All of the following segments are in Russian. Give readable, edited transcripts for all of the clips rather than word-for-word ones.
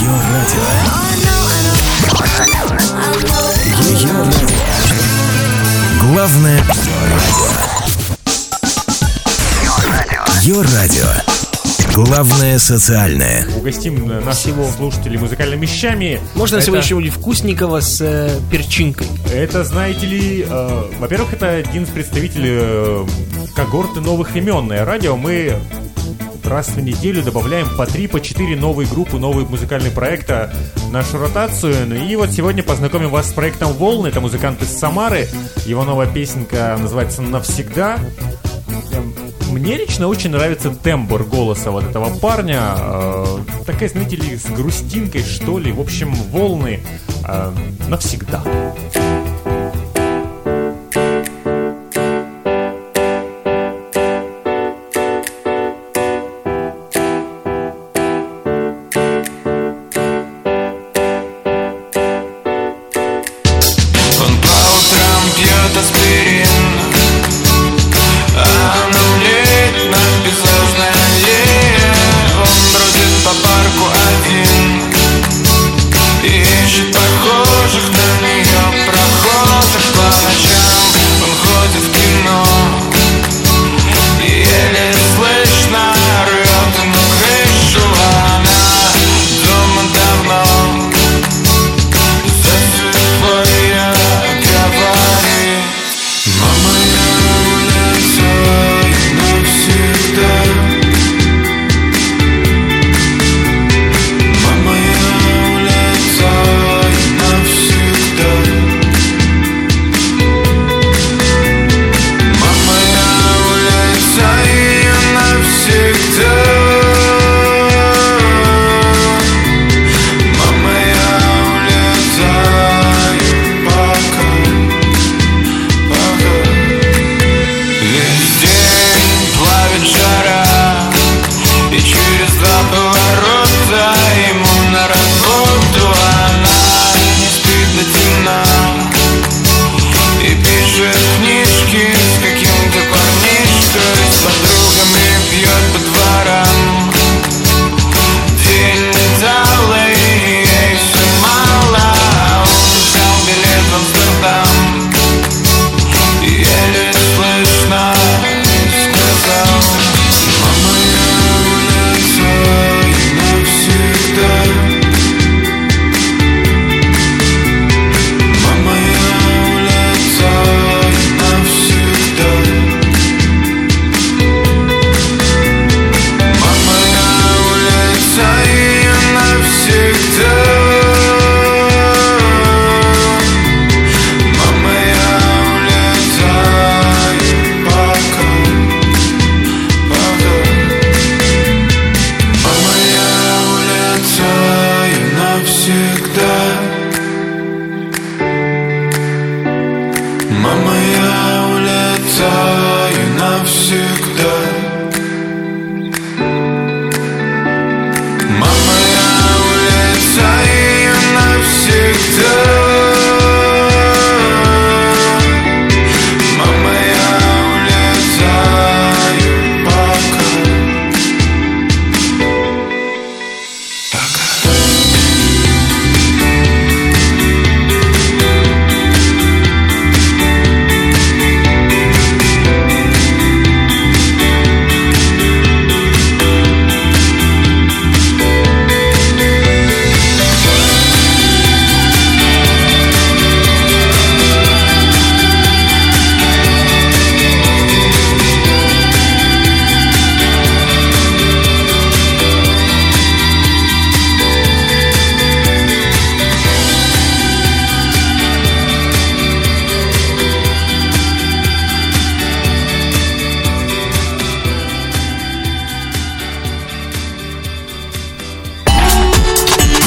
Главное Йо-радио. Главное социальное. Угостим наших слушателей музыкальными вещами. Можно сегодня чего-нибудь вкусненького с перчинкой? Это, знаете ли, во-первых, это один из представителей когорты новых имен на радио. Мы раз в неделю добавляем по 3-4 новые группы, новые музыкальные проекты в нашу ротацию. И вот сегодня познакомим вас с проектом «Волны». Это музыкант из Самары. Его новая песенка называется «Навсегда». Мне лично очень нравится тембр голоса вот этого парня. Такая, знаете ли, с грустинкой, что ли. В общем, «Волны» навсегда.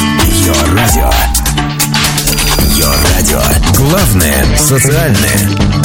Главное социальное.